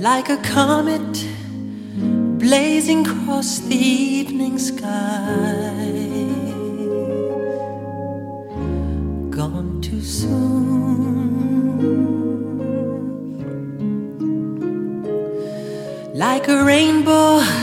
like a comet blazing across the evening sky. Gone too soon, like a rainbow